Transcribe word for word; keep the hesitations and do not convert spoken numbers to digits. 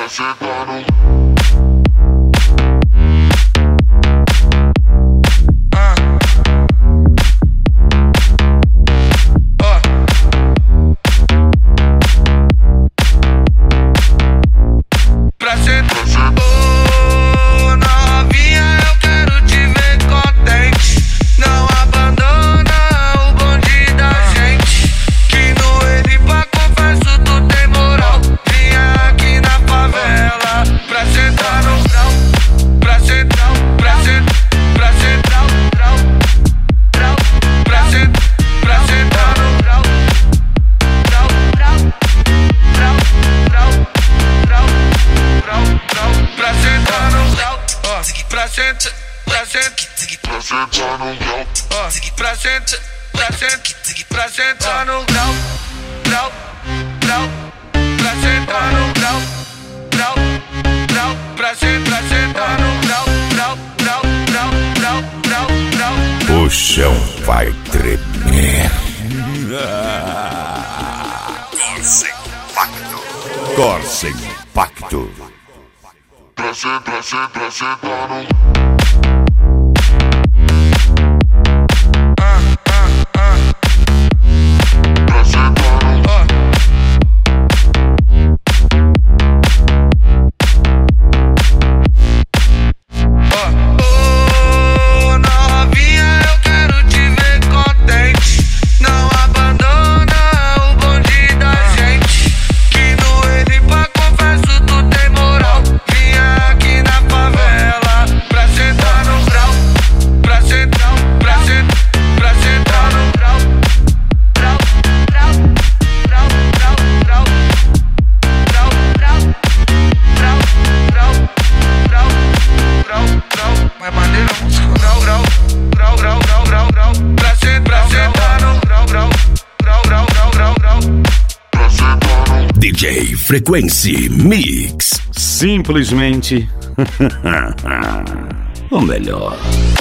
pra sentar no pra sentar, pra sentar no grau, pra sentar, pra sentar, pra sentar no grau, grau, grau, pra sentar no grau, grau, grau, pra sentar, sentar no grau, grau, grau, grau, grau, grau, grau. O chão vai tremer. Corsa Impacto. Corsa Impacto. Pra sentar, pra sentar, pra sentar no D J Frequency Mix. Simplesmente o melhor.